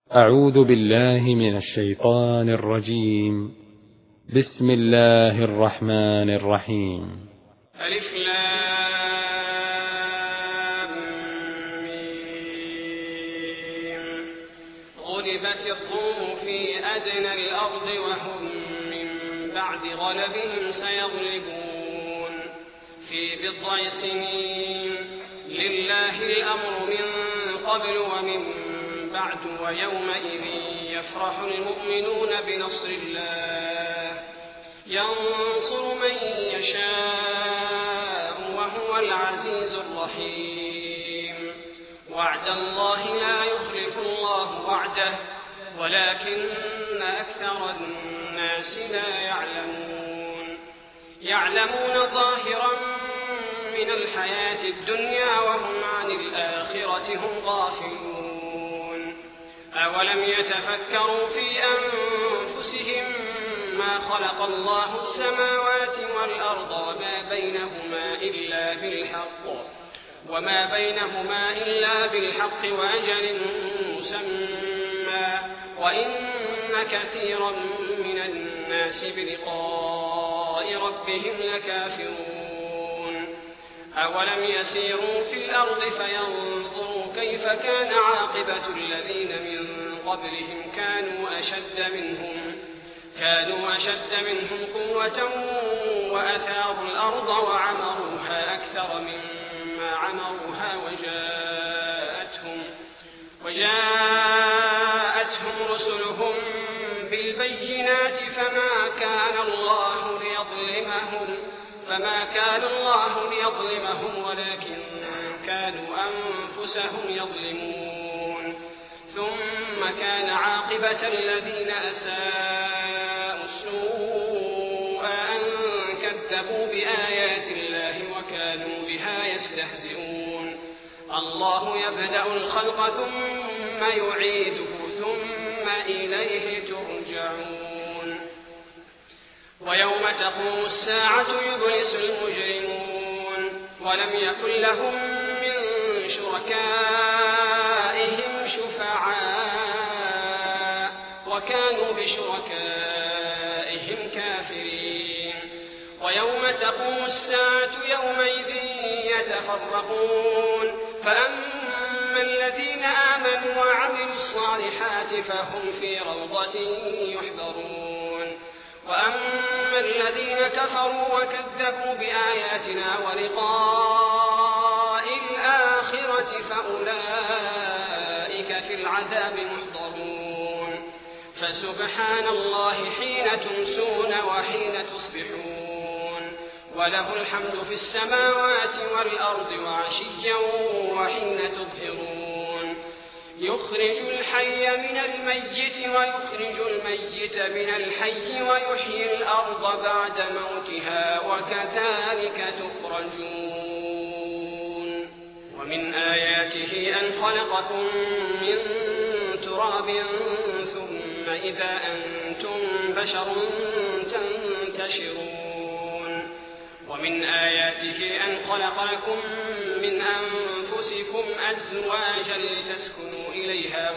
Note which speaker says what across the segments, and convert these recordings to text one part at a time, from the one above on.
Speaker 1: أعوذ بالله من الشيطان الرجيم. بسم الله الرحمن الرحيم.
Speaker 2: ألف لام ميم. غلبت الروم في أدنى الأرض وهم من بعد غلبهم سيغلبون في بضع سنين. لله الأمر من قبل ومن بعد ويومئذ يفرح المؤمنون بنصر الله ينصر من يشاء وهو العزيز الرحيم. وعد الله لا يخلف الله وعده ولكن أكثر الناس لا يعلمون ظاهرا من الحياة الدنيا وهم عن الآخرة هم غافلون. أولم يتفكروا في أنفسهم ما خلق الله السماوات والأرض وما بينهما إلا بالحق وأجل مسمى وإن كثيرا من الناس بلقاء ربهم لكافرون. أولم يسيروا في الأرض فينظروا كيف كان عاقبة الذين من قبلهم كانوا أشد منهم قوة وأثاروا الأرض وعمروها أكثر مما عمروها وجاءتهم رسلهم بالبينات فما كان الله ليظلمهم ولكن كانوا أنفسهم يظلمون. ثم كان عاقبة الذين أساءوا السوء أن كذبوا بآيات الله وكانوا بها يستهزئون. الله يبدأ الخلق ثم يعيده ثم إليه ترجعون. ويوم تقوم الساعة يبلس المجرمون ولم يكن لهم من شركائهم شفعاء وكانوا بشركائهم كافرين. ويوم تقوم الساعة يومئذ يتفرقون فأما الذين آمنوا وعملوا الصالحات فهم في روضة يحبرون وأما الذين كفروا وكذبوا بآياتنا ولقاء الآخرة فأولئك في العذاب محضرون. فسبحان الله حين تمسون وحين تصبحون وله الحمد في السماوات والأرض وعشيا وحين تظهرون. يخرج الحي من الميت ويخرج الميت من الحي ويحيي الأرض بعد موتها وكذلك تخرجون. ومن آياته أن خلقكم من تراب ثم إذا أنتم بشر تنتشرون. ومن آياته أن خلق لكم من أنفسكم أزواجا لتسكنوا إليها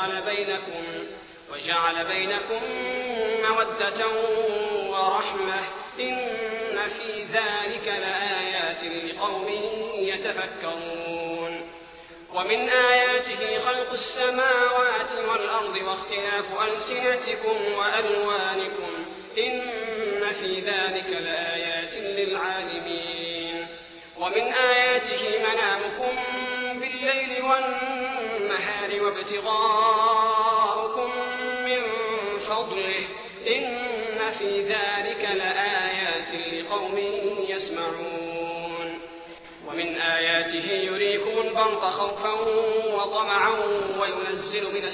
Speaker 2: وجعل بينكم مودة ورحمة إن في ذلك لآيات لقوم يتفكرون. ومن آياته خلق السماوات والأرض واختلاف ألسنتكم وألوانكم إن في ذلك لآيات للعالمين. ومن آياته منامكم بالليل والنهار وابتغاؤكم من فضله إن في ذلك لآيات لقوم يسمعون. ومن آياته يريكم البرق خوفا وطمعا وينزل من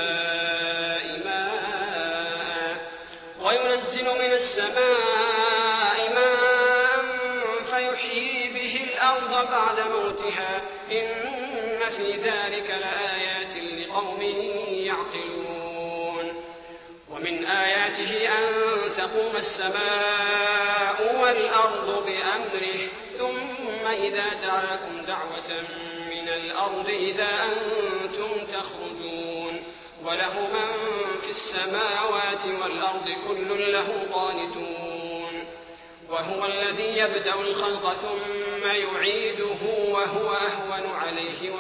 Speaker 2: السماء ماء فيحيي به الأرض بعد موتها إن في ذلك لآيات لقوم يعقلون. ومن آياته أن تقوم السماء والأرض بأمره ثم إذا دعاكم دعوة من الأرض إذا أنتم تخرجون. وله من في السماوات والأرض كل له قانتون وهو الذي يبدأ الخلق ثم يعيده وهو أهون عليه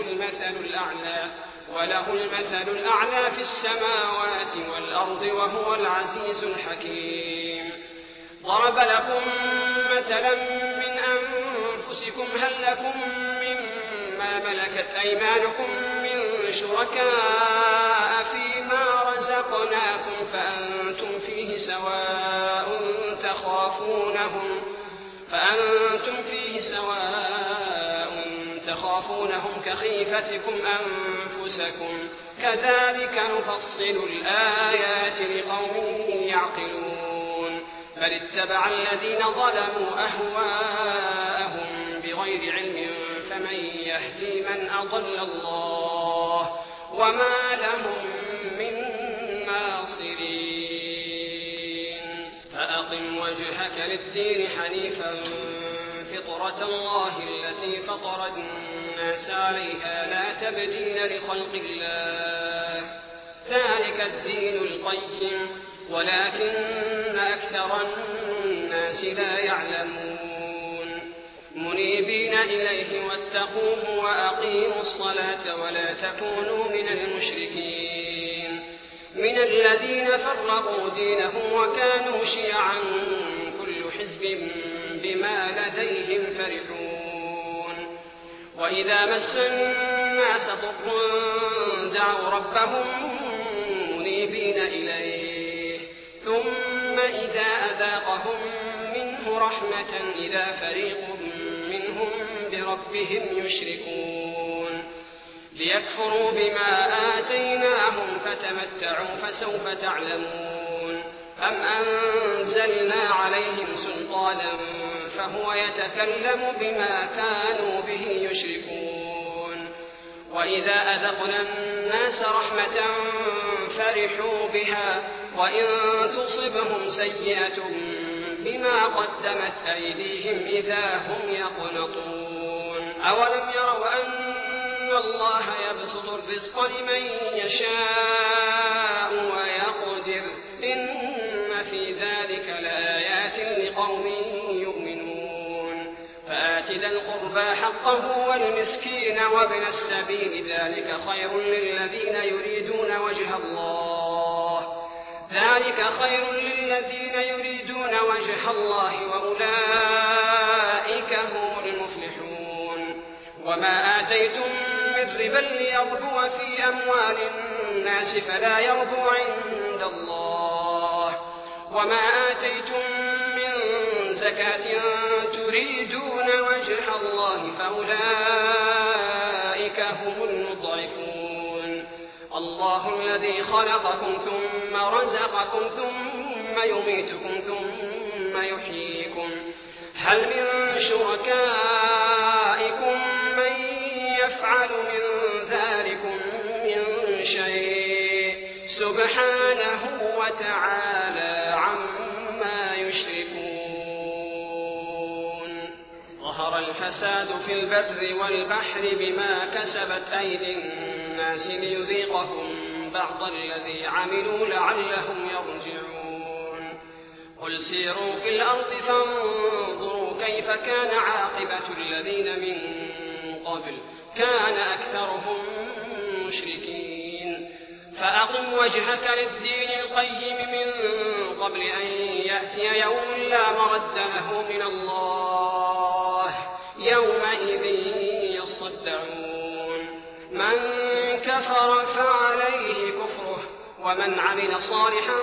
Speaker 2: وله المثل الأعلى في السماوات والأرض وهو العزيز الحكيم. ضرب لكم مثلا من أنفسكم هل لكم مما ملكت أيمانكم من شركاء فيما رزقناكم فأنتم فيه سواء تخافونهم كخيفتكم أنفسكم كذلك نفصل الآيات لقوم يعقلون. بل اتبع الذين ظلموا أهواءهم بغير علم فمن يهدي من أضل الله وما لهم من ناصرين. فأقم وجهك للدين حنيفا فطرة الله التي فطر الناس عليها لا تبديل لخلق الله ذلك الدين القيم ولكن أكثر الناس لا يعلمون. منيبين إليه واتقوه وأقيموا الصلاة ولا تكونوا من المشركين من الذين فرقوا دينهم وكانوا شيعا كل حزب بما لديهم فرحون. وإذا مس الناس ضر دعوا ربهم منيبين إليه ثم إذا أذاقهم منه رحمة إذا فريق منهم بربهم يشركون. ليكفروا بما آتيناهم فتمتعوا فسوف تعلمون. أم أنزلنا عليهم سلطانا فهو يتكلم بما كانوا به يشركون. وإذا أذقنا الناس رحمة فرحوا بها وإن تصبهم سيئة بما قدمت أيديهم إذا هم يقنطون. أولم يروا أن الله يبسط الرزق لمن يشاء ويقدر إن في ذلك لآيات لقوم يؤمنون. فآت ذا القربى حقه والمسكين وابن السبيل ذلك خير للذين يريدون وجه الله وأولئك هم المفلحون. وما آتيتم من ربا ليربو في أموال الناس فلا يربو عند الله وما آتيتم من زكاة تريدون وجه الله فأولئك هم المضعفون. الله الذي خلقكم ثم رزقكم ثم يميتكم ثم يحييكم هل من شركائكم من يفعل من ذلكم من شيء سبحانه وتعالى عما يشركون. ظهر الفساد في البر والبحر بما كسبت أيدي الناس ليذيقهم بعض الذي عملوا لعلهم يرجعون. قل سيروا في الأرض فانظروا كيف كان عاقبة الذين من قبل كان أكثرهم مشركين. فأقم وجهك للدين القيم من قبل أن يأتي يوم لا مرد له من الله يومئذ يصدعون. من كفر فعليه كفره ومن عمل صالحا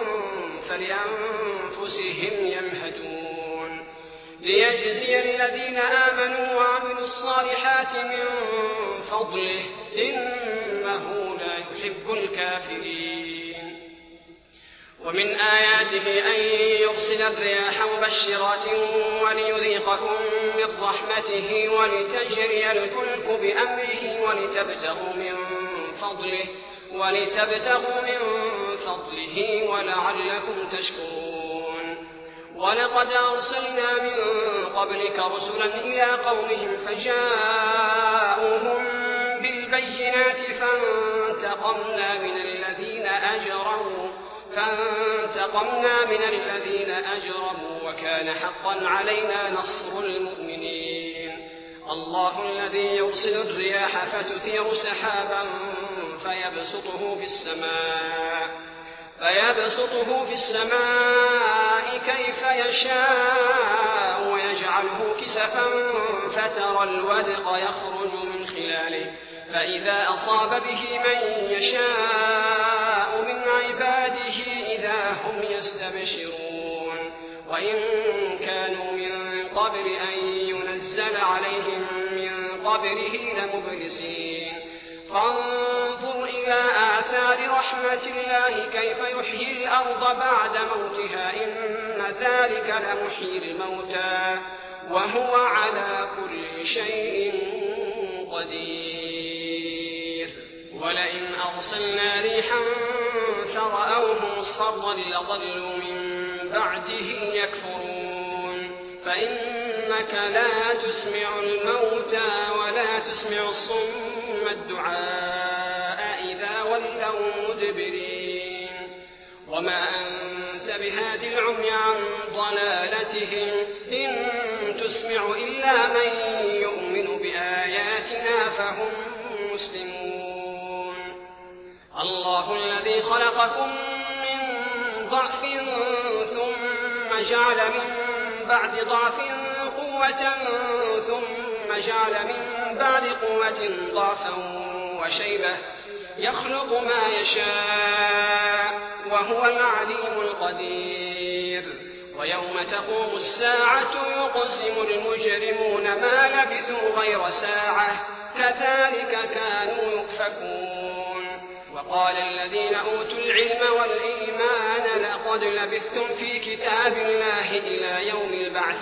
Speaker 2: فلأنفسهم يمهدون. ليجزي الذين آمنوا وعملوا الصالحات من فضله إنه لا يحب الكافرين. ومن آياته أن يرسل الرياح مبشرات وليذيقكم من رحمته ولتجري الفلك بأمره ولتبتغوا من فضله ولعلكم تشكرون. ولقد أرسلنا من قبلك رسلا إلى قومهم فجاءوهم بالبينات فانتقمنا من الذين أجرموا وكان حقا علينا نصر المؤمنين. الله الذي يرسل الرياح فتثير سحابا فيبسطه في السماء كيف يشاء ويجعله كسفا فترى الودق يخرج من خلاله فإذا أصاب به من يشاء من عباده إذا هم يستبشرون. وإن كانوا من قبل أن ينزل عليهم من قبله لمبلسين. فانظر إلى آثار رحمة الله كيف يحيي الأرض بعد موتها إن ذلك لمحيي الموتى وهو على كل شيء قدير. ولئن أرسلنا ريحا فرأوه مصفرا لظلوا من بعده يكفرون. فإنك لا تسمع الموتى ولا تسمع الصم الدعاء إذا ولوا مدبرين. وما أنت بهاد العمي عن ضلالتهم إن تسمع إلا من يؤمن بآياتنا فهم مسلمون. الله الذي خلقكم من ضعف ثم جعل من بعد ضعف قوة ثم جعل من بعد قوة ضعفا وشيبة يخلق ما يشاء وهو العليم القدير. ويوم تقوم الساعة يقسم المجرمون ما لبثوا غير ساعة كذلك كانوا يؤفكون. وقال الذين أوتوا العلم والإيمان لقد لبثتم في كتاب الله إلى يوم البعث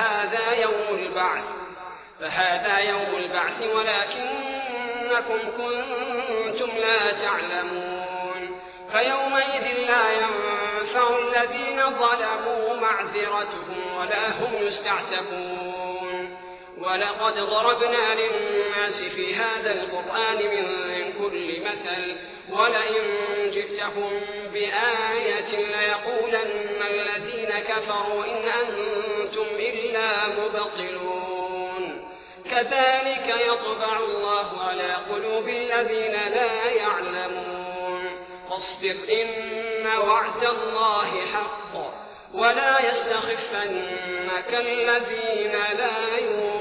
Speaker 2: فهذا يوم البعث ولكنكم كنتم لا تعلمون. فيومئذ لا ينفع الذين ظلموا معذرتهم ولا هم يستعتبون. ولقد ضربنا للناس في هذا القرآن من كل مثل ولئن جئتهم بآية ليقولن الذين كفروا إن أنتم إلا مبطلون. كذلك يطبع الله على قلوب الذين لا يعلمون. فاصبر إن وعد الله حق ولا يستخفنك الذين لا يؤمنون.